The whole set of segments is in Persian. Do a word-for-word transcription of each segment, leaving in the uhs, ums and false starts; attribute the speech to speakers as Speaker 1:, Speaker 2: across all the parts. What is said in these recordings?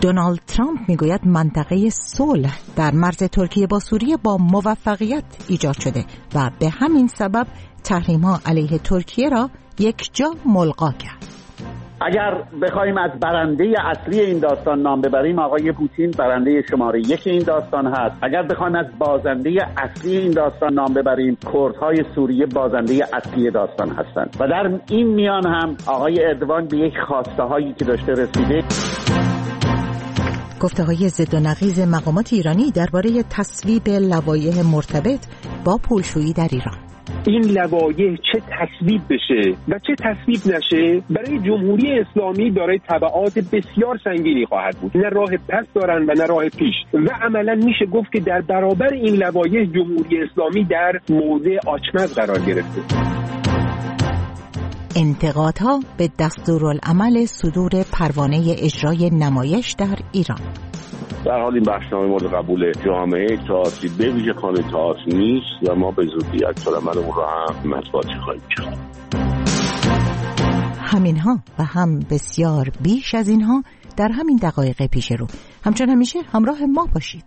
Speaker 1: دونالد ترامپ میگوید منطقه صلح در مرز ترکیه با سوریه با موفقیت ایجاد شده و به همین سبب تحریم‌ها علیه ترکیه را یک جا ملغا کرد.
Speaker 2: اگر بخوایم از برنده اصلی این داستان نام ببریم، آقای پوتین برنده شماره یک این داستان هست. اگر بخوایم از بازنده اصلی این داستان نام ببریم، کردهای سوریه بازنده اصلی داستان هستند و در این میان هم آقای اردوان به یک خواسته هایی که داشته رسیده.
Speaker 1: گفته‌های ضد و نقیض مقامات ایرانی درباره تصویب لوایح مرتبط با پولشویی در ایران.
Speaker 3: این لوایح چه تصویب بشه و چه تصویب نشه برای جمهوری اسلامی دارای تبعات بسیار سنگینی خواهد بود. نه راه پس دارن و نه راه پیش و عملا میشه گفت که در برابر این لوایح جمهوری اسلامی در موضع آچمز قرار گرفته.
Speaker 1: انتقادها به دستورالعمل صدور پروانه اجرای نمایش در ایران.
Speaker 4: در حال این بخشنامه مورد قبول جامعه تئاتری به ویژه خانه تئاتر نیست و ما به زودی عکس‌العمل اون رو هم مطبوعاتی خواهیم کرد.
Speaker 1: همینها و هم بسیار بیش از اینها در همین دقایق پیش رو. همچون همیشه همراه ما باشید.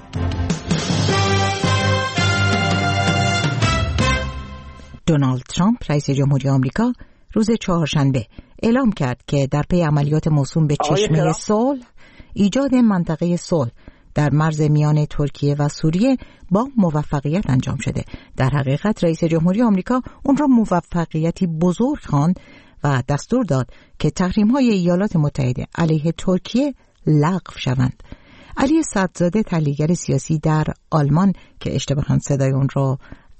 Speaker 1: دونالد ترامپ رئیس جمهوری آمریکا روز چهارشنبه اعلام کرد که در پی عملیات موسوم به چشمه صلح ایجاد منطقه صلح در مرز میان ترکیه و سوریه با موفقیت انجام شده. در حقیقت رئیس جمهوری آمریکا اون را موفقیتی بزرگ خواند و دستور داد که تحریم‌های ایالات متحده علیه ترکیه لغو شوند. علی صدرزاده تحلیلگر سیاسی در آلمان که اشتباهاً صدای اون را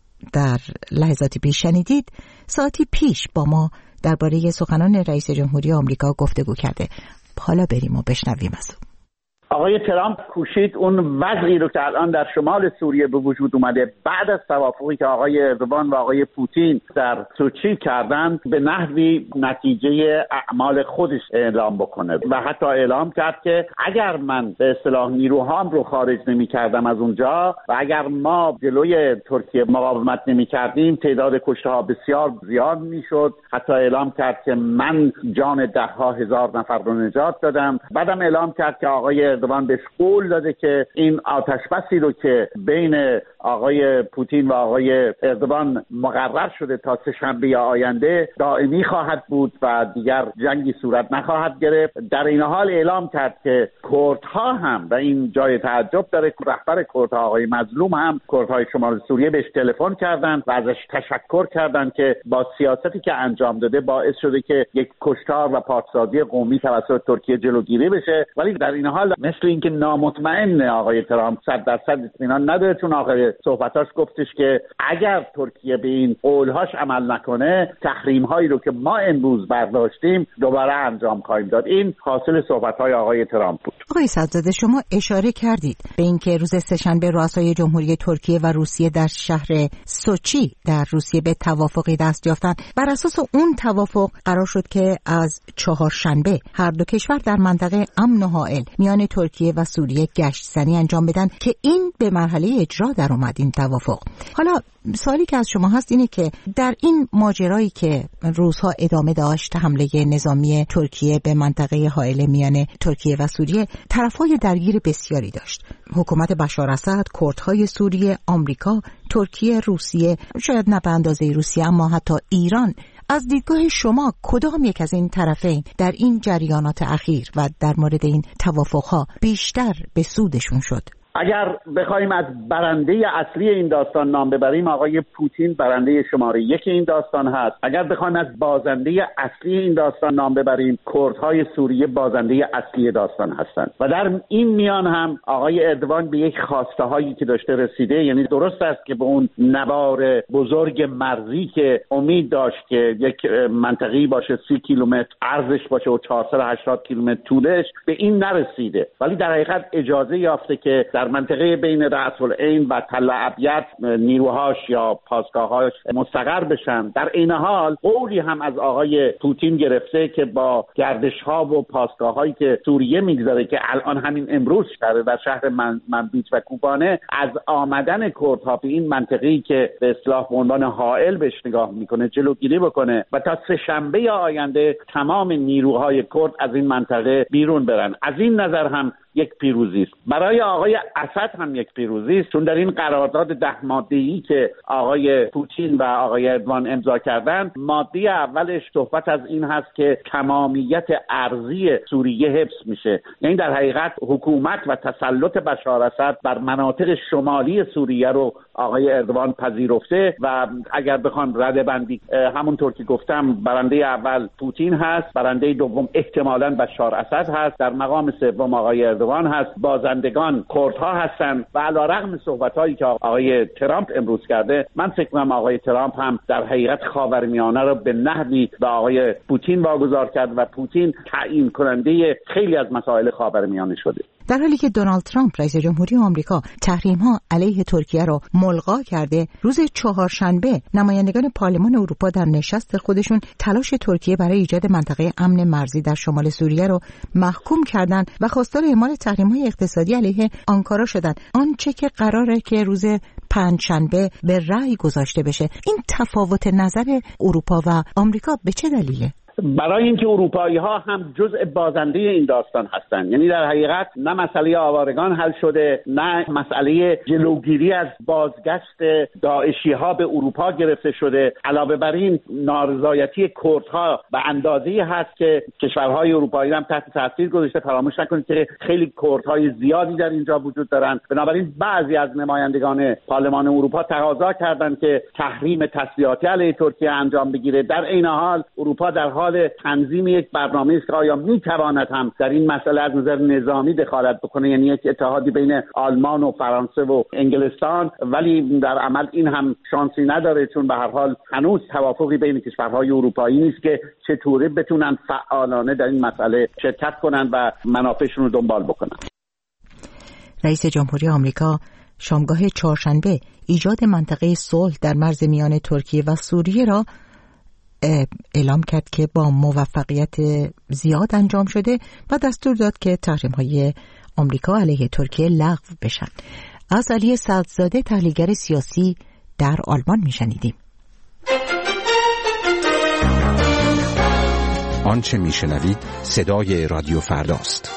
Speaker 1: در لحظاتی پیش شنیدید، ساعتی پیش با ما درباره سخنان رئیس جمهوری آمریکا گفتگو کرده. حالا بریم و بشنویم از او.
Speaker 2: آقای ترامپ کوشید اون وضعی رو که الان در شمال سوریه به وجود اومده بعد از توافقی که آقای اردوان و آقای پوتین در سوچی کردن به نحوی نتیجه اعمال خودش اعلام بکنه و حتی اعلام کرد که اگر من به اصطلاح نیروهام رو خارج نمی کردم از اونجا و اگر ما جلوی ترکیه مقاومت نمی کردیم تعداد کشته ها بسیار زیاد می شد. حتی اعلام کرد که من جان ده ها هزار نفر رو نجات دادم. بعدم اعلام کرد که آقای اردوان بهش قول داده که این آتش بسی رو که بین آقای پوتین و آقای اردوان مقرر شده تا سه شنبه آینده دائمی خواهد بود و دیگر جنگی صورت نخواهد گرفت. در این حال اعلام کرد که کردها هم و این جای تعجب داره، رهبر کردها آقای مظلوم هم کردهای شمال سوریه بهش تلفن کردند و ازش تشکر کردند که با سیاستی که انجام داده باعث شده که یک کشتار و پاکسازی قومی توسط ترکیه جلوگیری بشه. ولی در این حال مثل اینکه نامطمئن آقای ترامپ صد درصد اطمینان نداره، چون آخر صحبتاش گفتش که اگر ترکیه به این قولهاش عمل نکنه تحریم هایی رو که ما امروز برداشتیم دوباره انجام خواهیم داد. این حاصل صحبت های آقای ترامپ بود.
Speaker 1: آقای صدرزاده شما اشاره کردید به اینکه روز سه‌شنبه رؤسای جمهوری ترکیه و روسیه در شهر سوچی در روسیه به توافقی دست یافتند. بر اساس اون توافق قرار شد که از چهارشنبه هر دو کشور در منطقه امن و حائل میان ترکیه و سوریه گشت‌زنی انجام بدن که این به مرحله اجرا در اومد این توافق. حالا سوالی که از شما هست اینه که در این ماجرایی که روزها ادامه داشت حمله نظامی ترکیه به منطقه حائل میان ترکیه و سوریه طرفای درگیر بسیاری داشت. حکومت بشار اسد، کردهای سوریه، آمریکا، ترکیه، روسیه، شاید نه به اندازه روسیه اما حتی ایران. از دیدگاه شما کدام یک از این طرفین در این جریانات اخیر و در مورد این توافقها بیشتر به سودشون شد؟
Speaker 2: اگر بخوایم از برنده اصلی این داستان نام ببریم، آقای پوتین برنده شماره یک این داستان هست. اگر بخوایم از بازنده اصلی این داستان نام ببریم، کردهای سوریه بازنده اصلی داستان هستند و در این میان هم آقای اردوان به یک خواسته هایی که داشته رسیده. یعنی درست است که به اون نوار بزرگ مرزی که امید داشت که یک منطقه‌ای باشه سی کیلومتر عرضش باشه و چهارصد و هشتاد کیلومتر طولش، به این نرسیده، ولی در حقیقت اجازه یافته که در در منطقه بین رأس العین و تل ابیض نیروهاش یا پاسگاهاش مستقر بشن. در این حال قولی هم از آقای پوتین گرفته که با گردش‌ها و پاسگاه‌هایی که سوریه میگذاره که الان همین امروز شده در شهر من منبیج و کوبانه از آمدن کردها به این منطقه‌ای که به اصطلاح به عنوان حائل بهش نگاه میکنه جلوگیری بکنه و تا سه شنبه آینده تمام نیروهای کرد از این منطقه بیرون برن. از این نظر هم یک پیروزی است. برای آقای اسد هم یک پیروزی است، چون در این قرارداد ده ماده‌ای که آقای پوتین و آقای اردوان امضا کردند، ماده اولش صحبت از این هست که تمامیت ارضی سوریه حفظ میشه. یعنی در حقیقت حکومت و تسلط بشار اسد بر مناطق شمالی سوریه رو آقای اردوان پذیرفته و اگر بخوام رده بندی همونطور که گفتم برنده اول پوتین هست، برنده دوم احتمالاً بشار اسد هست، در مقام سوم آقای اردوان هست، بازندگان کردها هستند و علیرغم صحبت‌هایی که آقای ترامپ امروز کرده، من فکر می‌کنم آقای ترامپ هم در حقیقت خاورمیانه رو به نحوی به آقای پوتین واگذار کرد و پوتین تعیین کننده خیلی از مسائل خاورمیانه شده.
Speaker 1: در حالی که دونالد ترامپ رئیس جمهوری آمریکا تحریم‌ها علیه ترکیه را ملغا کرده، روز چهارشنبه نمایندگان پارلمان اروپا در نشست خودشون تلاش ترکیه برای ایجاد منطقه امن مرزی در شمال سوریه را محکوم کردند و خواستار اعمال تحریم‌های اقتصادی علیه آنکارا شدند. آنچه که قراره که روز پنجشنبه به رأی گذاشته بشه، این تفاوت نظر اروپا و آمریکا به چه دلیله؟
Speaker 2: برای اینکه اروپایی ها هم جزء بازنده این داستان هستند. یعنی در حقیقت نه مسئله آوارگان حل شده، نه مسئله جلوگیری از بازگشت داعشی ها به اروپا گرفته شده. علاوه بر این نارضایتی کردها به اندازه‌ای هست که کشورهای اروپایی هم تحت تاثیر گذاشته. فراموش نکنید که خیلی کردهای زیادی در اینجا وجود دارند. بنابراین بعضی از نمایندگان پارلمان اروپا تقاضا کردند که تحریم تسلیحاتی علیه ترکیه انجام بگیره. در این حال اروپا در حال تنظیم یک برنامه است که آیا میتواند هم در این مسئله از نظر نظامی دخالت بکنه، یعنی یک اتحادی بین آلمان و فرانسه و انگلستان، ولی در عمل این هم شانسی نداره، چون به هر حال هنوز توافقی بین کشورهای اروپایی نیست که چطوری بتونن فعالانه در این مسئله شرکت کنن و منافعشون رو دنبال بکنن.
Speaker 1: رئیس جمهوری آمریکا شامگاه چهارشنبه ایجاد منطقه صلح در مرز میان ترکیه و سوریه را اعلام کرد که با موفقیت زیاد انجام شده و دستور داد که تحریم‌های آمریکا علیه ترکیه لغو بشن. از علی صدرزاده تحلیلگر سیاسی در آلمان میشنیدیم.
Speaker 5: آنچه میشنوید صدای رادیو فرداست.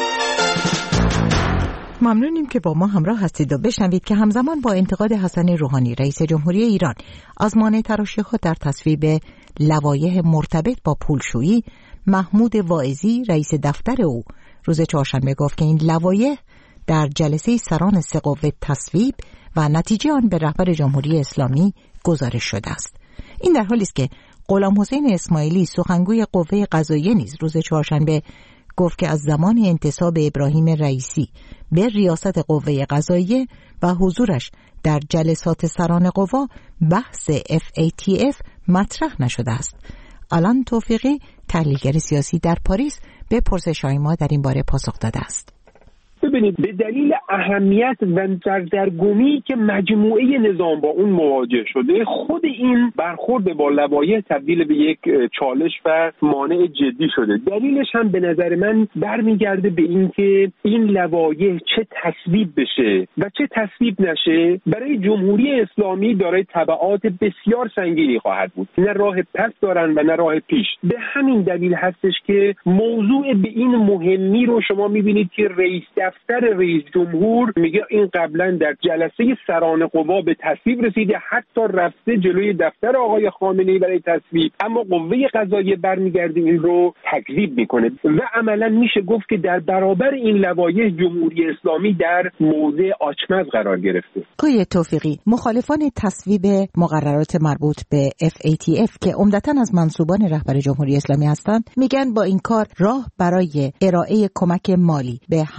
Speaker 1: ممنونیم که با ما همراه هستید و بشنوید که همزمان با انتقاد حسن روحانی رئیس جمهوری ایران از مانع تراشی خود در تصویب لوایح مرتبط با پولشویی، محمود واعظی رئیس دفتر او روز چهارشنبه گفت که این لوایح در جلسه سران سه قوه تصویب و نتیجه آن به رهبر جمهوری اسلامی گزارش شده است. این در حالی است که غلام حسین اسماعیلی سخنگوی قوه قضاییه نیز روز چهارشنبه گفت که از زمان انتصاب ابراهیم رئیسی به ریاست قوه قضاییه و حضورش در جلسات سران قوا بحث اف ای تی اف مطرح نشده است. آلان توفیقی تحلیلگر سیاسی در پاریس به پرسش‌های ما در این باره پاسخ داده است.
Speaker 3: ببینید، به دلیل اهمیت و سردرگمی که مجموعه نظام با اون مواجه شده، خود این برخورد با لوایح تبدیل به یک چالش و مانع جدی شده. دلیلش هم به نظر من برمیگرده به این که این لوایح چه تصویب بشه و چه تصویب نشه برای جمهوری اسلامی دارای تبعات بسیار سنگینی خواهد بود. نه راه پس دارن و نه راه پیش. به همین دلیل هستش که موضوع به این مهمی رو شما میبینید که رئیس دفتر رئیس جمهور میگه این قبلا در جلسه سران قوا به تصویب رسیده، حتی رفته جلوی دفتر آقای خامنه‌ای برای تصویب، اما قوه قضاییه برمیگرده این رو تکذیب میکنه و عملا میشه گفت که در برابر این لوایح جمهوری اسلامی در موضع آچمز قرار گرفته.
Speaker 1: آقای توفیقی، مخالفان تصویب مقررات مربوط به اف ای تی اف که عمدتاً از منسوبان رهبر جمهوری اسلامی هستند، میگن با این کار راه برای ارائه کمک مالی به حماس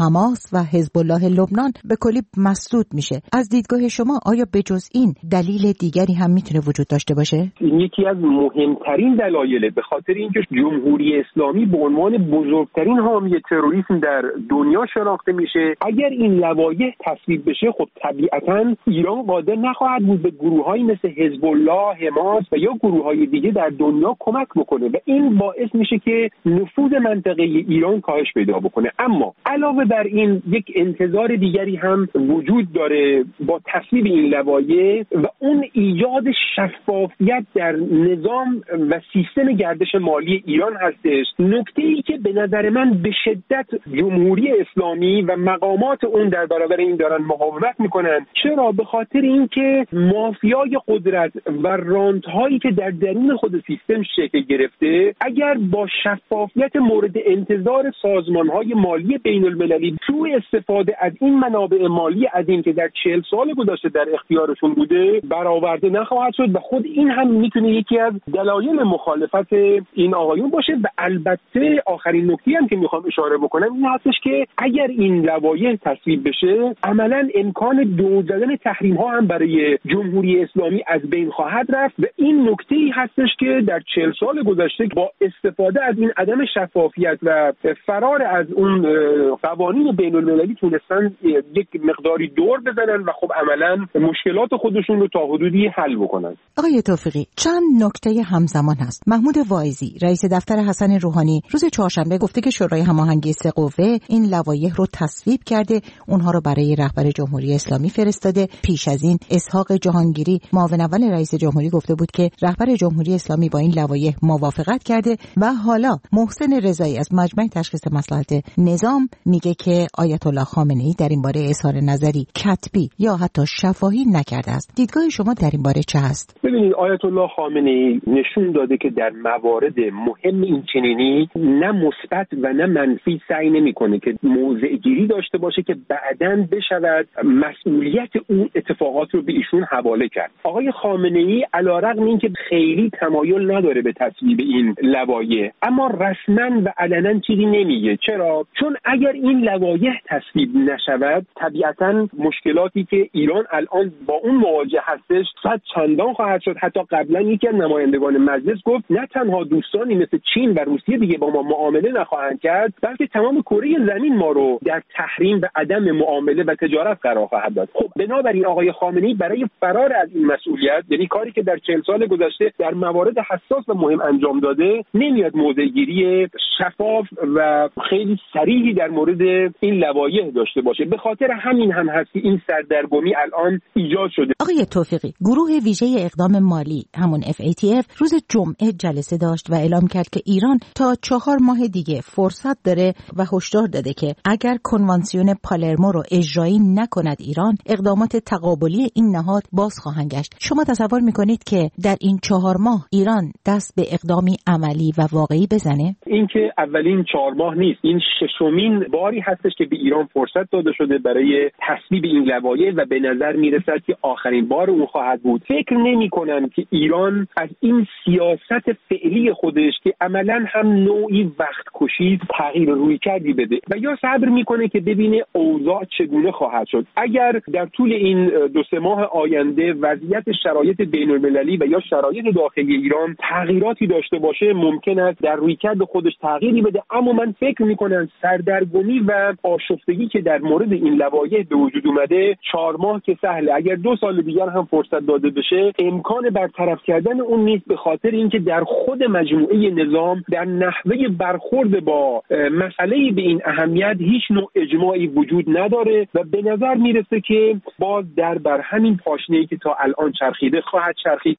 Speaker 1: حماس و حزب الله لبنان به کلی مسدود میشه. از دیدگاه شما آیا به جز این دلیل دیگری هم میتونه وجود داشته باشه؟
Speaker 3: این یکی از مهمترین دلایله، به خاطر اینکه جمهوری اسلامی به عنوان بزرگترین حامی تروریسم در دنیا شناخته میشه. اگر این لوایح تصویب بشه، خب طبیعتاً ایران قادر نخواهد بود به گروه‌هایی مثل حزب الله، حماس و یا گروه‌های دیگه در دنیا کمک بکنه و این باعث میشه که نفوذ منطقه ایران کاهش پیدا بکنه. اما علاوه بر این یک انتظار دیگری هم وجود داره با تصویب این لوایح و اون ایجاد شفافیت در نظام و سیستم گردش مالی ایران هستش. نکته‌ای که به نظر من به شدت جمهوری اسلامی و مقامات اون در برابر این دارن مقاومت میکنن. چرا؟ به خاطر اینکه مافیای قدرت و رانت‌هایی که در درون خود سیستم شکل گرفته، اگر با شفافیت مورد انتظار سازمان‌های مالی بین‌المللی سوء استفاده از این منابع مالی عظیم که در چهل سال گذشته در اختیارشون بوده برآورده نخواهد شد و خود این هم میتونه یکی از دلایل مخالفت این آقایون باشه. و البته آخرین نکته هم که میخوام اشاره بکنم این هستش که اگر این لوایح تصویب بشه، عملاً امکان دور زدن تحریم ها هم برای جمهوری اسلامی از بین خواهد رفت و این نکته‌ای هستش که در چهل سال گذشته با استفاده از این عدم شفافیت و فرار از اون قوانین بین‌المللی تونستن یک مقداری دور بزنن و خب عملاً مشکلات خودشون رو تا حدودی حل بکنن.
Speaker 1: آقای توفیقی، چند نکته همزمان هست. محمود واعظی رئیس دفتر حسن روحانی روز چهارشنبه گفته که شورای هماهنگی سه قوه این لوایح رو تصویب کرده، اونها رو برای رهبر جمهوری اسلامی فرستاده. پیش از این اسحاق جهانگیری معاون اول رئیس جمهوری گفته بود که رهبر جمهوری اسلامی با این لوایح موافقت کرده و حالا محسن رضایی از مجمع تشخیص مصلحت نظام میگه که آیت الله خامنه‌ای در این باره اظهار نظری کتبی یا حتی شفاهی نکرده است. دیدگاه شما در این باره چه هست؟
Speaker 3: ببینید، آیت الله خامنه‌ای نشون داده که در موارد مهم این چنینی نه مثبت و نه منفی سعی نمی‌کنه که موضع گیری داشته باشه که بعداً بشود مسئولیت اون اتفاقات رو به ایشون حواله کرد. آقای خامنه‌ای علی‌رغم اینکه خیلی تمایل نداره به تصویب این لوایح، اما رسما و علنا چیزی نمیگه. چرا؟ چون اگر این لوایح تصویب نشود، طبیعتاً مشکلاتی که ایران الان با اون مواجه هستش صد چندان خواهد شد. حتی قبلا یکی از نمایندگان مجلس گفت نه تنها دوستانی مثل چین و روسیه دیگه با ما معامله نخواهند کرد، بلکه تمام کره زمین ما رو در تحریم و عدم معامله و تجارت قرار خواهد داد. خب بنابراین آقای خامنه‌ای برای فرار از این مسئولیت، یعنی کاری که در چهل سال گذشته در موارد حساس و مهم انجام داده، نمیاد موضع‌گیری شفاف و خیلی صریحی در مورد این لوایح داشته باشه. به خاطر همین هم هست که این سردرگمی الان ایجاد شده.
Speaker 1: آقای توفیقی، گروه ویژه اقدام مالی همون اف ای تی اف روز جمعه جلسه داشت و اعلام کرد که ایران تا چهار ماه دیگه فرصت داره و هشدار داده که اگر کنوانسیون پالرمو رو اجرایی نکند ایران، اقدامات تقابلی این نهاد باز خواهند گشت. شما تصور میکنید که در این چهار ماه ایران دست به اقدامی عملی و واقعی بزنه؟
Speaker 3: این که اولین چهار ماه نیست، این ششمین باری هستش که به ایران فرصت داده شده برای تصویب این لوایح و به نظر میرسد که آخرین بار اون خواهد بود. فکر نمی‌کنم که ایران از این سیاست فعلی خودش که عملاً هم نوعی وقت کشی تغییر روی کردی بده و یا صبر میکنه که ببینه اوضاع چگونه خواهد شد. اگر در طول این دو سه ماه آینده وضعیت شرایط بین‌المللی و یا شرایط داخلی ایران تغییراتی داشته باشه، ممکن است در رویکرد خودش تغییری بده. اما من فکر میکنم سردرگمی و آشفتگی که در مورد این لوایح به وجود اومده، چهار ماه که سهله، اگر دو سال دیگر هم فرصت داده بشه امکان برطرف کردن اون نیست، به خاطر اینکه در خود مجموعه نظام در نحوه برخورد با مسئله به این اهمیت هیچ نوع اجماعی وجود نداره و به نظر میرسه که باز در بر همین پاشنه‌ای که تا الان چرخیده خواهد چرخید.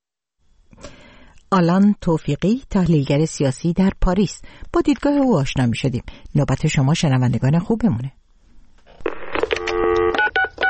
Speaker 1: آلان توفیقی، تحلیلگر سیاسی در پاریس، با دیدگاه او آشنا می‌شدیم. نوبت شما شنوندگان خوبمونه.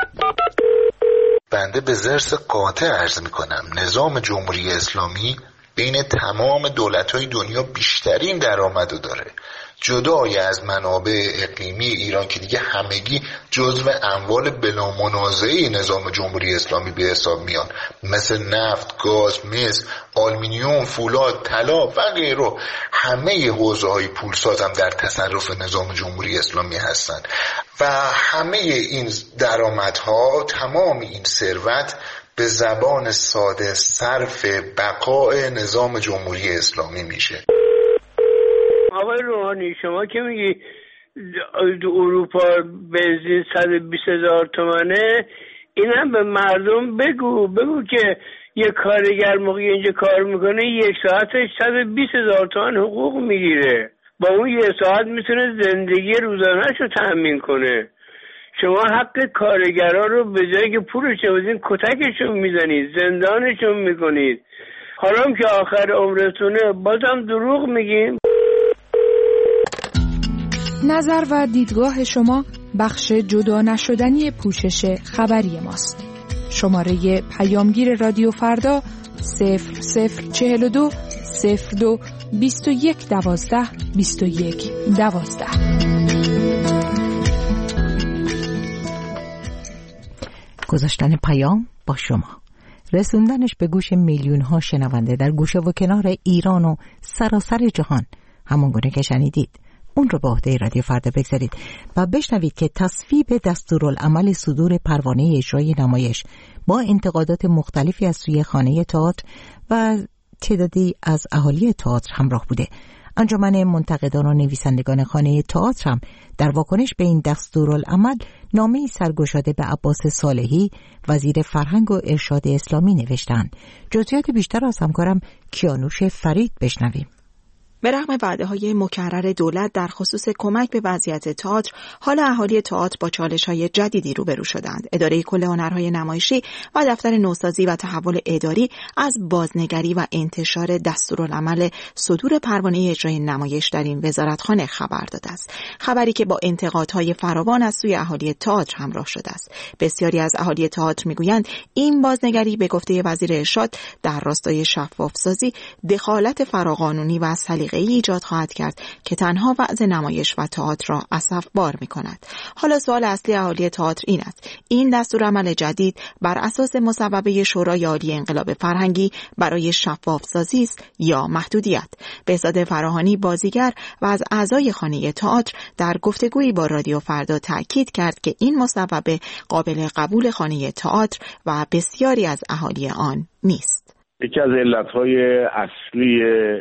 Speaker 6: بنده به ضرس قاطع عرض میکنم نظام جمهوری اسلامی بین تمام دولت‌های دنیا بیشترین درآمدو داره، جدای از منابع اقلیمی ایران که دیگه همگی جزو اموال بلا منازعه نظام جمهوری اسلامی به حساب میان، مثل نفت، گاز، مس، آلومینیوم، فولاد، طلا و غیره. همه حوزه‌های پولساز هم در تصرف نظام جمهوری اسلامی هستند و همه این درآمدها، تمام این ثروت به زبان ساده صرف بقای نظام جمهوری اسلامی میشه.
Speaker 7: آقای روحانی، شما که میگی اروپا بنزین صد و بیست هزار تومنه، این هم به مردم بگو بگو که یه کارگر موقعی اینجا کار میکنه یک ساعتش صد و بیست هزار تومن حقوق میگیره، با اون یه ساعت میتونه زندگی روزانه‌اش رو تأمین کنه. شما حق کارگرها رو به جایی که پولشون بدین کتکشون میزنید، زندانشون میکنید. حالا که آخر عمرتونه بازم دروغ میگیم.
Speaker 8: نظر و دیدگاه شما بخش جدا نشدنی پوشش خبری ماست. شماره پیامگیر رادیو فردا صفر صفر چهل و دو صفر دو بیست و یک دوازده بیست و یک دوازده.
Speaker 1: گذاشتن پیام با شما، رسوندنش به گوش میلیون ها شنونده در گوشه و کنار ایران و سراسر جهان، همون گونه که شنیدید اون رو به عهده رادیو فردا بگذارید و بشنوید که تصویب دستورالعمل صدور پروانه اجرای نمایش با انتقادات مختلفی از سوی خانه تئاتر و تعدادی از اهالی تئاتر همراه بوده. انجمن منتقدان و نویسندگان خانه تئاتر هم در واکنش به این دستورالعمل نامه‌ای سرگشاده به عباس صالحی وزیر فرهنگ و ارشاد اسلامی نوشتند. جزئیات بیشتر از همکارم کیانوش فرید بشنویم.
Speaker 9: به رغم وعده‌های مکرر دولت در خصوص کمک به وضعیت تئاتر، حالا اهالی تئاتر با چالش‌های جدیدی روبرو شدند. اداره کل هنرهای نمایشی و دفتر نوسازی و تحول اداری از بازنگری و انتشار دستورالعمل صدور پروانه اجرای نمایش در این وزارتخانه خبر داده است. خبری که با انتقادهای فراوان از سوی اهالی تئاتر همراه شده است. بسیاری از اهالی تئاتر میگویند این بازنگری به گفته وزیر ارشاد در راستای شفاف‌سازی دخالت فراقانونی و سلیقه‌ای ایجاد خواهد کرد که تنها وضع نمایش و تئاتر را اسفبار می‌کند. حالا سوال اصلی اهالی تئاتر این است: این دستورالعمل جدید بر اساس مصوبه شورای عالی انقلاب فرهنگی برای شفاف‌سازی است یا محدودیت؟ بهزاد فراهانی بازیگر و از اعضای خانه تئاتر در گفتگویی با رادیو فردا تأکید کرد که این مصوبه قابل قبول خانه تئاتر و بسیاری از اهالی آن نیست.
Speaker 4: یکی از علتهای اصلی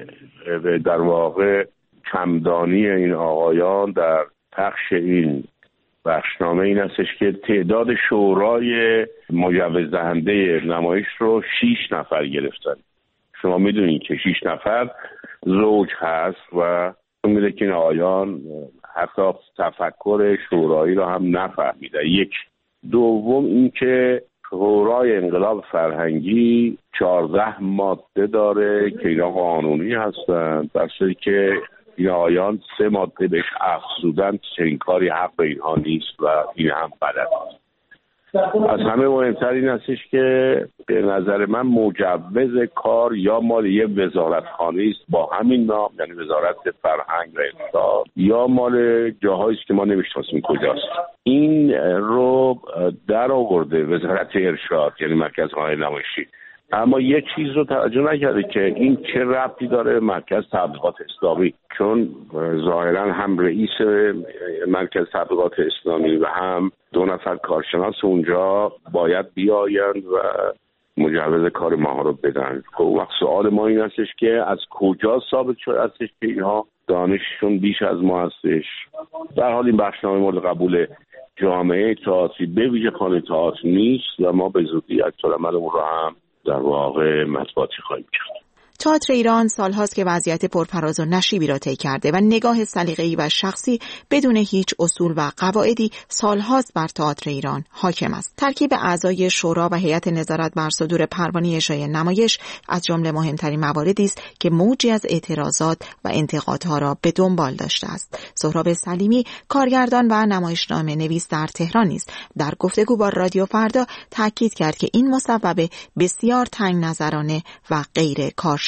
Speaker 4: در واقع کمدانی این آقایان در پخش این بخشنامه این هستش که تعداد شورای مجوز دهنده نمایش رو شیش نفر گرفتن. شما میدونید که شیش نفر زوج هست و میده که این آقایان حتی تفکر شورایی رو هم نفهمیدن. یک دوم این که شورای انقلاب فرهنگی چهارده ماده داره که اینا قانونی هستن، در صورتی که این آیان سه ماده بهش افزودن. چنین کاری حق به اینها نیست و این هم غلط است. از همه مهمتر این هستش که به نظر من مجوز کار یا مال یه وزارتخانه است با همین نام، یعنی وزارت فرهنگ و ارشاد، یا مال جاهایی است که ما نمی‌شناسیم کجاست. این رو در آورده وزارت ارشاد، یعنی مرکز هنر نمایشی، اما یه چیز رو توجه نکرده که این چه ربطی داره مرکز تبلیغات اسلامی، چون ظاهرا هم رئیس مرکز تبلیغات اسلامی و هم دو نفر کارشناس اونجا باید بیایند و مجوز کار ما رو بدن. خب وقت سوال ما این هستش که از کجا ثابت شده هستش که اینها دانششون بیش از ما هستش؟ در حال این بخشنامه مورد قبول جامعه تئاتری به ویژه خانه تئاتر نیست و ما به زودی عکس‌العملمون رو هم در واقع مطبوعاتی خواهیم کرد.
Speaker 9: تئاتر ایران سالهاست که وضعیت پرفراز و نشیبی را طی کرده و نگاه سلیقه‌ای و شخصی بدون هیچ اصول و قواعدی سالهاست بر تئاتر ایران حاکم است. ترکیب اعضای شورا و هیئت نظارت بر صدور پروانه اجرای نمایش از جمله مهمترین مواردی است که موجی از اعتراضات و انتقادها را به دنبال داشته است. سهراب سلیمی، کارگردان و نمایشنامه نویس در تهران نیز در گفتگو با رادیو فردا تاکید کرد که این مصوبه بسیار تنگ نظرانه و غیر کارشناس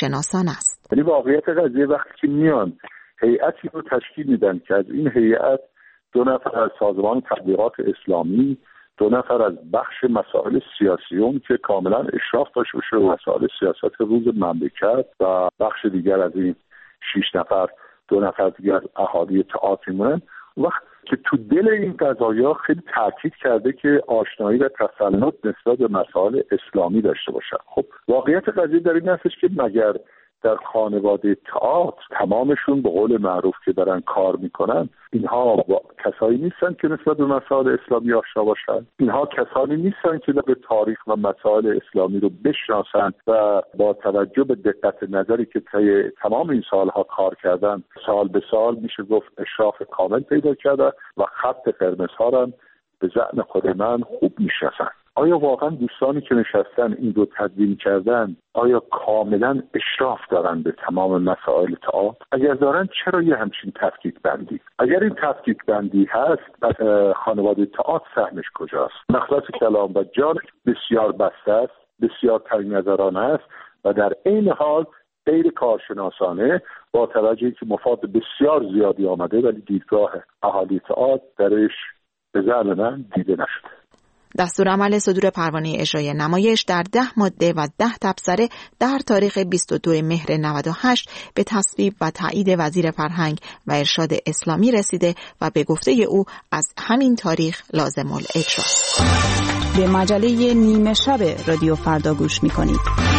Speaker 9: شناسان است.
Speaker 10: یعنی واقعیت قضیه وقتی که میان هیئتی رو تشکیل میدن که از این هیئت دو نفر از سازمان تبلیغات اسلامی، دو نفر از بخش مسائل سیاسیون که کاملا اشراف داشته باشه مسائل سیاست روز مملکت و بخش دیگر از این شش نفر دو نفر دیگر اهالی تئاتر میمونن. وقت که تو دل این قضایا خیلی تاکید کرده که آشنایی و تسلط نسبت به مسائل اسلامی داشته باشن. خب واقعیت قضیه در این هستش که مگر در خانواده تئاتر تمامشون به قول معروف که دارن کار میکنن اینها کسایی نیستن که نسبت به مسائل اسلامی آشنا باشن؟ اینها کسانی نیستن که به تاریخ و مسائل اسلامی رو بشناسن و با توجه به دقت نظری که طی تمام این سالها کار کردن سال به سال میشه گفت اشراف کامل پیدا کردن و خط قرمزها رو به ذهن خود من خوب میشناسن. آیا واقعا دوستانی که نشستن این رو تدوین کردن آیا کاملا اشراف دارن به تمام مسائل تئاتر؟ اگر دارن چرا یه همچین تفکیک بندی؟ اگر این تفکیک بندی هست خانواده تئاتر سهمش کجاست؟ مخلص کلام و جان بسیار بسته است، بسیار تنگ نظرانه است و در عین حال غیر کارشناسانه با توجهی که مفاد بسیار زیادی آمده ولی دیدگاه اهالی تئاتر درش به ذهن من دیده نشده.
Speaker 9: دستورالعمل صدور پروانه اجرای نمایش در ده ماده و ده تبصره در تاریخ بیست و دوم مهر نود و هشت به تصویب و تایید وزیر فرهنگ و ارشاد اسلامی رسیده و به گفته او از همین تاریخ لازم الاجراست.
Speaker 11: به مجله نیمه شب رادیو فردا گوش می‌کنید.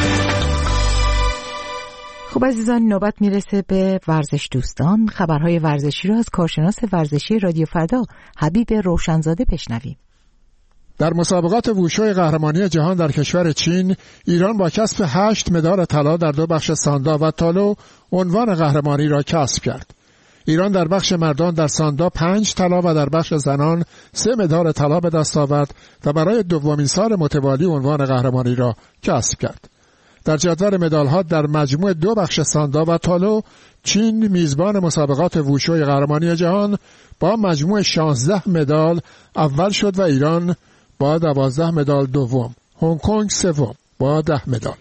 Speaker 1: خب عزیزان نوبت میرسه به ورزش دوستان. خبرهای ورزشی را از کارشناس ورزشی رادیو فردا حبیب روشنزاده بشنویم.
Speaker 12: در مسابقات ووشوی قهرمانی جهان در کشور چین، ایران با کسب هشت مدال طلا در دو بخش ساندا و تالو عنوان قهرمانی را کسب کرد. ایران در بخش مردان در ساندا پنج طلا و در بخش زنان سه مدال طلا به دست آورد و برای دومین سال متوالی عنوان قهرمانی را کسب کرد. در جدول مدال‌ها در مجموع دو بخش ساندا و تالو، چین میزبان مسابقات ووشوی قهرمانی جهان با مجموع شانزده مدال اول شد و ایران با دوازده مدال دوم، هنگ کنگ سوم با ده مدال.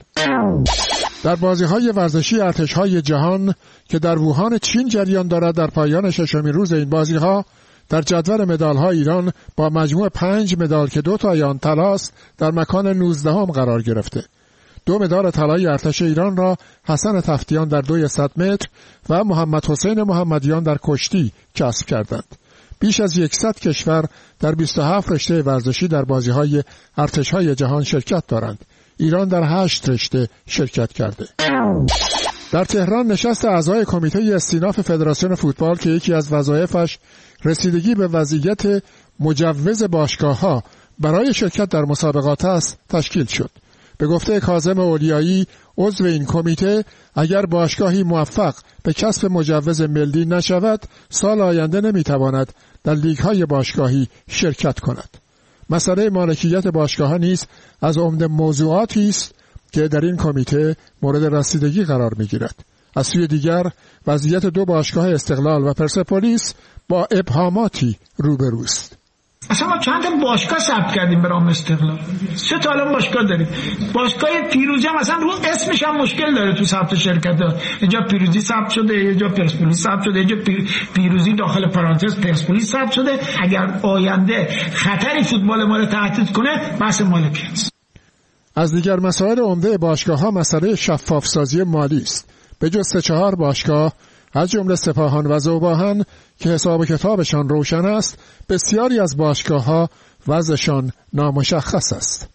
Speaker 12: در بازی‌های ورزشی ارتش‌های جهان که در ووهان چین جریان دارد، در پایان ششمین روز این بازی‌ها در جدول مدال‌ها ایران با مجموع پنج مدال که دو تای آن طلاست در مکان نوزدهم قرار گرفته. دو مدال طلای ارتش ایران را حسن تفتیان در دوی صد متر و محمد حسین محمدیان در کشتی کسب کردند. بیش از یکصد کشور در بیست و هفت رشته ورزشی در بازی‌های ارتش‌های جهان شرکت دارند. ایران در هشت رشته شرکت کرده. در تهران نشست اعضای کمیته استیناف فدراسیون فوتبال که یکی از وظایفش رسیدگی به وضعیت مجوز باشگاه‌ها برای شرکت در مسابقات است تشکیل شد. به گفته کاظم اولیایی عضو این کمیته، اگر باشگاهی موفق به کسب مجوز ملی نشود، سال آینده نمیتواند در لیگ‌های باشگاهی شرکت کند. مسئله مالکیت باشگاه‌ها نیز از عمده موضوعاتی است که در این کمیته مورد رسیدگی قرار می‌گیرد. از سوی دیگر وضعیت دو باشگاه استقلال و پرسپولیس با ابهاماتی روبروست.
Speaker 13: اصلا ما چند تا باشگاه ثبت کردیم برام استقلال، سه تا الان باشگاه داریم. باشگاه پیروزی هم اصلا رو اسمش هم مشکل داره تو ثبت شرکت ها. اینجا پیروزی ثبت شده، اینجا پرسپولیس ثبت شده، اینجا پیروزی داخل پرانتز پرسپولیس ثبت شده. اگر آینده خطری فوتبال ما رو تهدید کنه بحث مالکیت.
Speaker 12: از دیگر مسائل عمده باشگاه ها مسئله شفاف سازی مالی است. به جز سه چهار باشگاه از جمله سپاهان و ذوباهن که حساب و کتابشان روشن است، بسیاری از باشگاه‌ها وضعشان نامشخص است.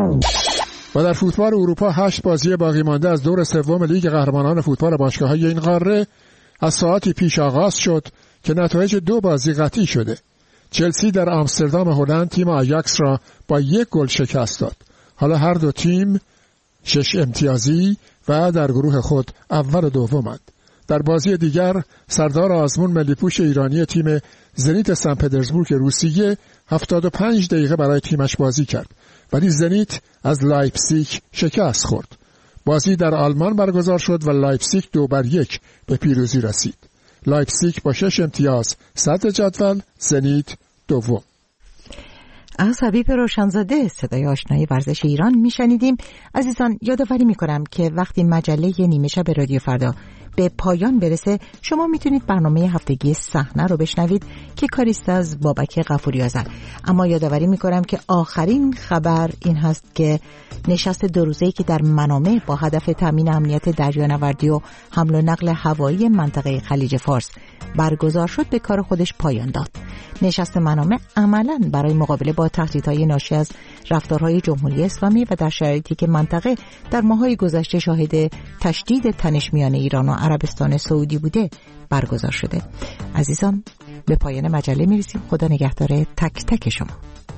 Speaker 12: و در فوتبال اروپا هشت بازی باقی مانده از دور سوم لیگ قهرمانان فوتبال باشگاه‌های این قاره از ساعتی پیش آغاز شد که نتایج دو بازی قطعی شده. چلسی در آمستردام هلند تیم آیاکس را با یک گل شکست داد. حالا هر دو تیم شش امتیازی و در گروه خود اول و دومند. در بازی دیگر سردار آزمون ملیپوش ایرانی تیم زنیت سن پترزبورگ روسیه هفتاد و پنج دقیقه برای تیمش بازی کرد، ولی زنیت از لایپزیگ شکست خورد. بازی در آلمان برگزار شد و لایپزیگ دو بر یک به پیروزی رسید. لایپزیگ با شش امتیاز صدر جدول، زنیت دوم.
Speaker 1: از حبیب روشنزاده صدای آشنای ورزش ایران میشنیدیم. عزیزان یادآوری میکنم که وقتی مجله نیمه شب رادیو فردا به پایان برسه شما میتونید برنامه هفتگی صحنه رو بشنوید که کاریست از بابک غفوری‌آذر. اما یادآوری میکنم که آخرین خبر این هست که نشست دو روزه‌ای که در منامه با هدف تامین امنیت دریانوردی و حمل و نقل هوایی منطقه خلیج فارس برگزار شد به کار خودش پایان داد. نشست منامه عملاً برای مقابله با تهدیدهای ناشی از رفتارهای جمهوری اسلامی و در شرایطی که منطقه در ماه‌های گذشته شاهد تشدید تنش میان ایران و عربستان سعودی بوده برگزار شده. عزیزان به پایان مجله میرسیم. خدا نگهدار تک تک شما.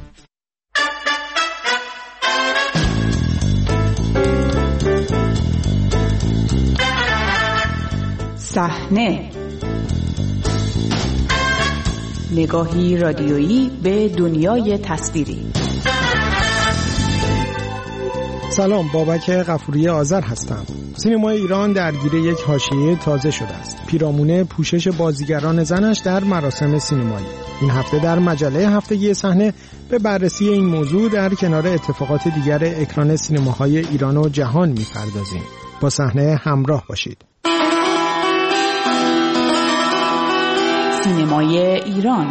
Speaker 11: صحنه، نگاهی رادیویی به دنیای تصویری.
Speaker 14: سلام، بابک غفوری‌آذر هستم. سینمای ایران درگیر یک حاشیه تازه شده است. پیرامون پوشش بازیگران زنش در مراسم سینمایی. این هفته در مجله هفتگی صحنه به بررسی این موضوع در کنار اتفاقات دیگر اکران سینماهای ایران و جهان می‌پردازیم. با صحنه همراه باشید.
Speaker 11: سینمای ایران.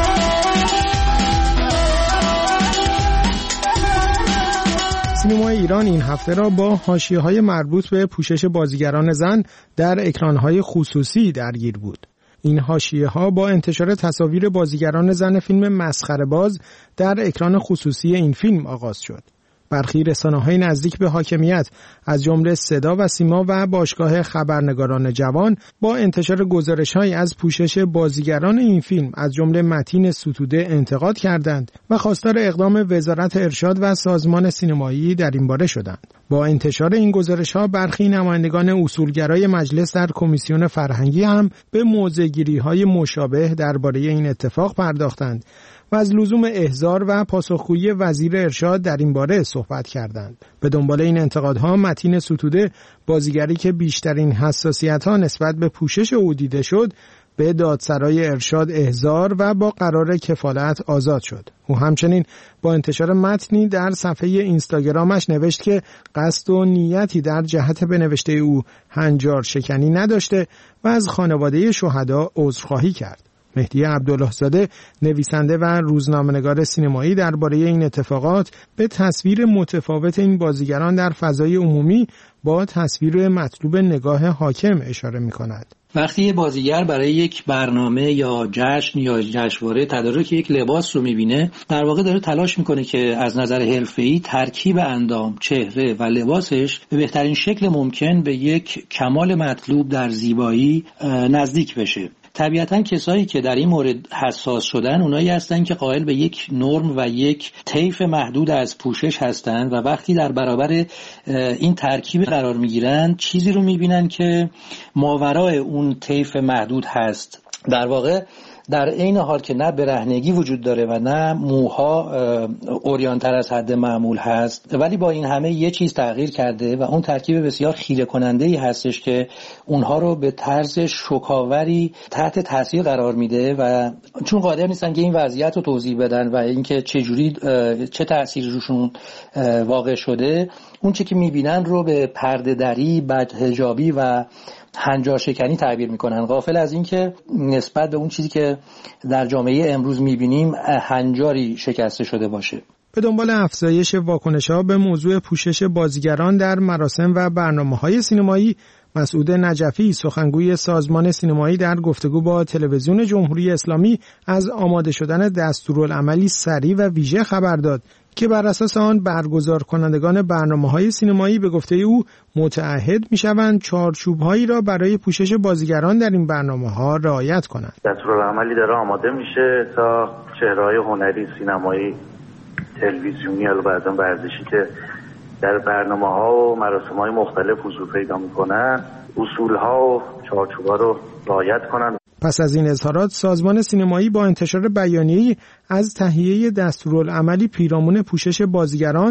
Speaker 14: سینمای ایران این هفته را با حاشیه‌های مربوط به پوشش بازیگران زن در اکران‌های خصوصی درگیر بود. این حاشیه‌ها با انتشار تصاویر بازیگران زن فیلم مسخره‌باز در اکران خصوصی این فیلم آغاز شد. برخی رسانه‌های نزدیک به حاکمیت از جمله صدا و سیما و باشگاه خبرنگاران جوان با انتشار گزارش‌هایی از پوشش بازیگران این فیلم از جمله متین ستوده انتقاد کردند و خواستار اقدام وزارت ارشاد و سازمان سینمایی در این باره شدند. با انتشار این گزارش‌ها برخی نمایندگان اصولگرای مجلس در کمیسیون فرهنگی هم به موضع‌گیری‌های مشابه درباره این اتفاق پرداختند و از لزوم احضار و پاسخگویی وزیر ارشاد در این باره صحبت کردند. به دنبال این انتقادها متین ستوده، بازیگری که بیشترین حساسیت‌ها نسبت به پوشش او دیده شد، به دادسرای ارشاد احضار و با قرار کفالت آزاد شد. او همچنین با انتشار متنی در صفحه اینستاگرامش نوشت که قصد و نیتی در جهت به نوشته او هنجار شکنی نداشته و از خانواده شهدا عذرخواهی کرد. مهدی عبدالله زاده، نویسنده و روزنامه‌نگار سینمایی، درباره این اتفاقات به تصویر متفاوت این بازیگران در فضای عمومی با تصویر مطلوب نگاه حاکم اشاره می‌کند.
Speaker 15: وقتی یه بازیگر برای یک برنامه یا جشن یا جشنواره تدارک یک لباس رو می‌بینه، در واقع داره تلاش می‌کنه که از نظر حرفه‌ای ترکیب اندام، چهره و لباسش به بهترین شکل ممکن به یک کمال مطلوب در زیبایی نزدیک بشه. طبیعتاً کسایی که در این مورد حساس شدن اونایی هستن که قائل به یک نرم و یک طیف محدود از پوشش هستن و وقتی در برابر این ترکیب قرار میگیرن چیزی رو میبینن که ماورای اون طیف محدود هست. در واقع در عین حال که نه برهنگی وجود داره و نه موها اوریانتر از حد معمول هست، ولی با این همه یه چیز تغییر کرده و اون ترکیب بسیار خیره کننده ای هستش که اونها رو به طرز شوکاوری تحت تاثیر قرار میده و چون قادر نیستن که این وضعیت رو توضیح بدن و اینکه چه جوری چه تأثیری روشون واقع شده، اون چه که میبینن رو به پرده دری، بدحجابی و هنجار شکنی تعبیر میکنن، غافل از این که نسبت به اون چیزی که در جامعه امروز میبینیم هنجاری شکسته شده باشه.
Speaker 14: به دنبال افزایش واکنش‌ها به موضوع پوشش بازیگران در مراسم و برنامه‌های سینمایی، مسعود نجفی، سخنگوی سازمان سینمایی، در گفتگو با تلویزیون جمهوری اسلامی از آماده شدن دستورالعملی سریع و ویژه خبر داد که بر اساس آن برگزار کنندگان برنامه‌های سینمایی به گفته او متعهد می‌شوند چارچوب‌هایی را برای پوشش بازیگران در این برنامه‌ها رعایت کنند.
Speaker 16: دستورالعملی داره آماده میشه تا چهره‌های هنری، سینمایی، تلویزیونی و بعضاً ورزشی که در برنامه‌ها و مراسم‌های مختلف حضور پیدا می‌کنن، اصول‌ها و چارچوب‌ها رو رعایت کنند.
Speaker 14: پس از این اظهارات، سازمان سینمایی با انتشار بیانیه‌ای از تهیه دستورالعملی پیرامون پوشش بازیگران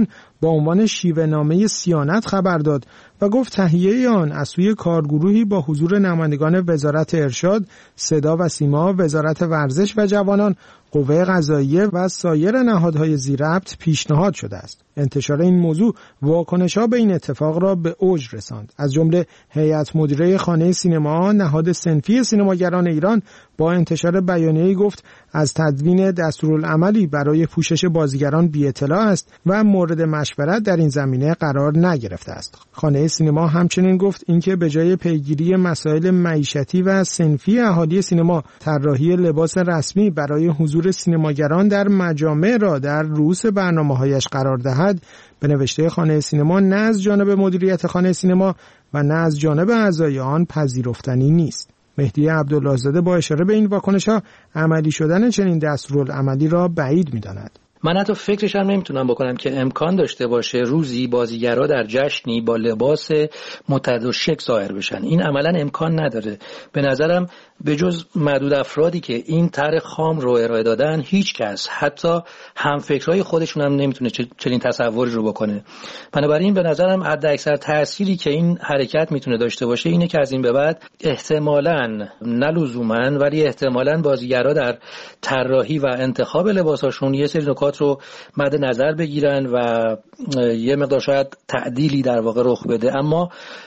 Speaker 14: با عنوان شیوه‌نامه صیانت خبر داد و گفت تهیه آن از سوی کارگروهی با حضور نمایندگان وزارت ارشاد، صدا و سیما، وزارت ورزش و جوانان، قوه قضاییه و سایر نهادهای ذی‌ربط پیشنهاد شده است. انتشار این موضوع واکنش‌ها به این اتفاق را به اوج رساند. از جمله هیئت مدیره خانه سینما، نهاد صنفی سینماگران ایران، با انتشار بیانیه‌ای گفت از تدوین دستورالعملی برای پوشش بازیگران بی‌اطلاع است و مورد مشورت در این زمینه قرار نگرفته است. خانه سینما همچنین گفت اینکه به جای پیگیری مسائل معیشتی و صنفی اهالی سینما، طراحی لباس رسمی برای حضور سینماگران در مجامع را در رؤوس برنامه‌هایش قرار دهد، به نوشته خانه سینما نه از جانب مدیریت خانه سینما و نه از جانب اعضای آن پذیرفتنی نیست. مهدی عبدالله زاده با اشاره به این واکنش‌ها عملی شدن چنین دستورالعملی را بعید می‌داند.
Speaker 15: من حتی فکرش هم نمیتونم بکنم که امکان داشته باشه روزی بازیگرا در جشنی با لباس متعدد شکل ظاهر بشن. این عملا امکان نداره. به نظرم به جز معدود افرادی که این طرح خام رو ارائه دادن، هیچ کس حتی همفکرای خودشون هم نمیتونه چنین تصوری رو بکنه. بنابراین به نظرم حد اکثر تأثیری که این حرکت میتونه داشته باشه اینه که از این به بعد احتمالاً، نه لزوماً، ولی احتمالاً بازیگرا در طراحی و انتخاب لباساشون یه سری نکات رو مد نظر بگیرن و یه مقدار شاید تعدیلی در واقع رخ بده، اما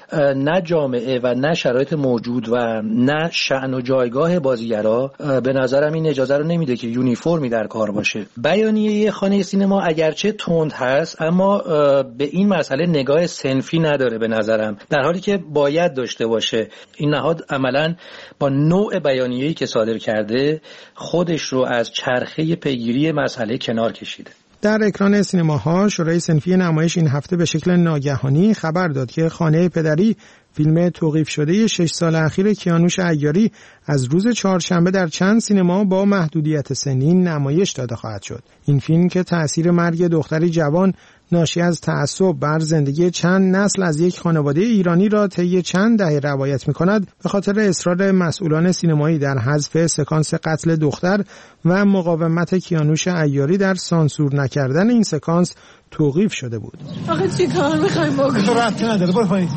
Speaker 15: نه جامعه و نه شرایط موجود و نه شأن و جایگاه بازیگرا به نظرم این اجازه رو نمیده که یونیفرمی در کار باشه. بیانیه خانه سینما اگرچه تند هست اما به این مسئله نگاه صنفی نداره به نظرم، در حالی که باید داشته باشه. این نهاد عملاً با نوع بیانیه‌ای که صادر کرده خودش رو از چرخه پیگیری مسئله کنار کشیده.
Speaker 14: در اکران سینماها شورای صنفی نمایش این هفته به شکل ناگهانی خبر داد که خانه پدری، فیلم توقیف شده شش سال اخیر کیانوش عیاری، از روز چهارشنبه در چند سینما با محدودیت سنی نمایش داده خواهد شد. این فیلم که تأثیر مرگ دختری جوان ناشی از تعصب بر زندگی چند نسل از یک خانواده ایرانی را طی چند دهه روایت می‌کند، به خاطر اصرار مسئولان سینمایی در حذف سکانس قتل دختر و مقاومت کیانوش عیاری در سانسور نکردن این سکانس توقیف شده بود.
Speaker 17: آخه چی کار می‌خوایم بکنیم؟ تو ربطی نداره، برو پایین.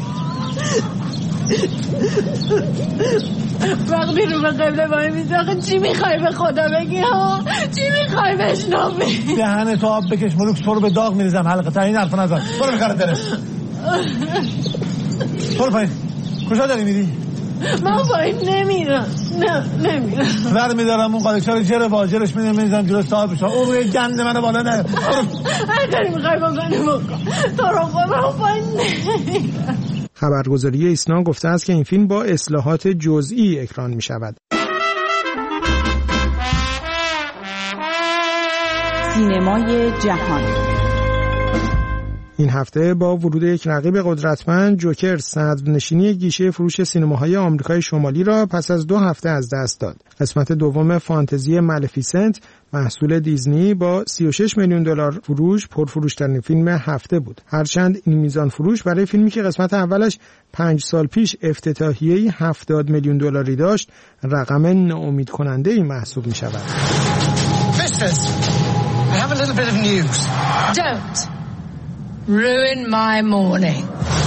Speaker 17: وقتی رو به قبله وای میزه، آخه چی میخوای به خدا بگی ها؟ چی میخوای بشنوی؟ دهن تو آب بکش ملوک، تو رو به داغ میریزم حلقه تا این حرف نزن. برو بکاره درست. برو پایین. کجا داری میری؟ من پایین نمیرم. نه نمیرم. ور میدارم اون قالیچه رو جره واجرش میدم میزنم جلو صاحب بشم. اون روی گند منو بالا نه. هر کاری میخوای بکنی بکن. تو رو خدا پایین نمیرم.
Speaker 14: خبرگزاری ایسنا گفته است که این فیلم با اصلاحات جزئی اکران می شود.
Speaker 11: سینمای جهان.
Speaker 14: این هفته با ورود یک رقیب قدرتمند، جوکر صدرنشینی گیشه فروش سینماهای آمریکای شمالی را پس از دو هفته از دست داد. قسمت دوم فانتزی مالفیسنت محصول دیزنی با سی و شش میلیون دلار فروش پرفروش‌ترین فیلم هفته بود. هرچند این میزان فروش برای فیلمی که قسمت اولش پنج سال پیش افتتاحیه‌ای هفتاد میلیون دلاری داشت، رقم ناامید کننده‌ای محسوب می‌شود.
Speaker 18: Mistress, I have a little bit of news. Don't ruin my morning.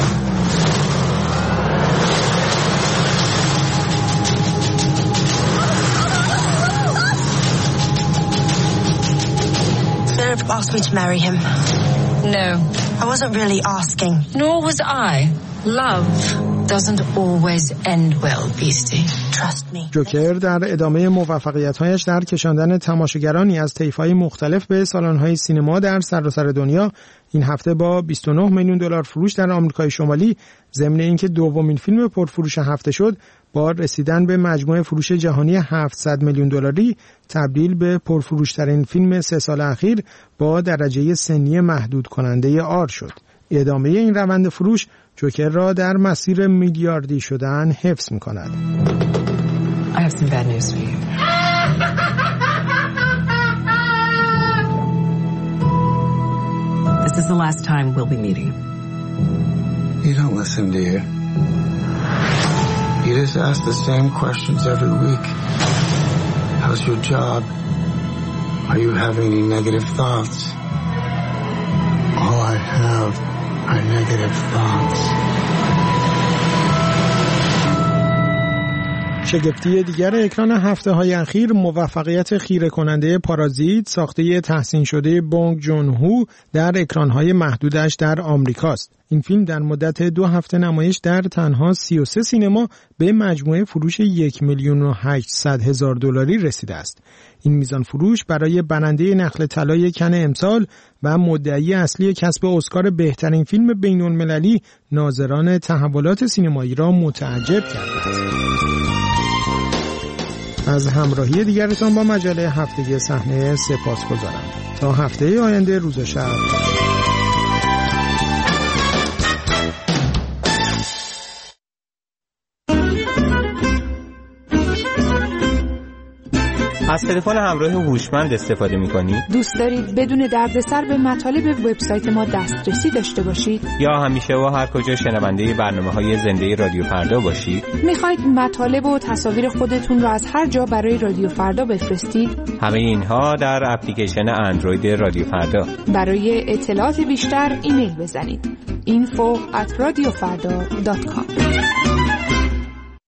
Speaker 19: Philip asked me to marry him.
Speaker 18: No.
Speaker 19: I wasn't really asking.
Speaker 18: Nor was I. Love doesn't always end well, Beastie.
Speaker 19: Trust me.
Speaker 14: جوکر در ادامه موفقیت‌هایش در کشاندن تماشاگرانی از طیف‌های مختلف به سالن‌های سینما در سراسر دنیا، این هفته با بیست و نه میلیون دلار فروش در آمریکای شمالی، ضمن اینکه دومین فیلم پرفروش هفته شد، با رسیدن به مجموع فروش جهانی هفتصد میلیون دلاری تبدیل به پرفروش‌ترین فیلم سه سال اخیر با درجه سنی محدود کننده آر شد. ادامه این روند فروش جوکر را در مسیر میلیاردی شدن حفظ می‌کند.
Speaker 18: I have some bad news for you. This is the last time we'll be meeting.
Speaker 20: You don't listen, do you? You just ask the same questions every week. How's your job? Are you having any negative thoughts? All I have are negative thoughts.
Speaker 14: شگفتی دیگر اکران هفته های اخیر موفقیت خیره کننده پارازیت ساخته تحسین شده بونگ جون هو در اکران های محدودش در آمریکاست. این فیلم در مدت دو هفته نمایش در تنها سی و سه سینما به مجموعه فروش یک میلیون و هشتصد هزار دلاری رسیده است. این میزان فروش برای برنده نخل طلای کن امسال و مدعی اصلی کسب اسکار بهترین فیلم بین‌المللی ناظران تحولات سینمایی را متعجب کرده است. از همراهی دیگرتان با مجله هفتگی صحنه سپاسگزارم. تا هفته آینده روز و شب.
Speaker 21: از تلفن همراه هوشمند استفاده می‌کنید؟
Speaker 8: دوست دارید بدون دردسر به مطالب وبسایت ما دسترسی داشته باشید؟
Speaker 21: یا همیشه و هر کجا شنونده برنامه‌های زنده رادیو فردا باشید؟
Speaker 8: می‌خواید مطالب و تصاویر خودتون رو از هر جا برای رادیو فردا بفرستید؟
Speaker 21: همه اینها در اپلیکیشن اندروید رادیو فردا.
Speaker 8: برای اطلاعات بیشتر ایمیل بزنید info at radiofarda dot com.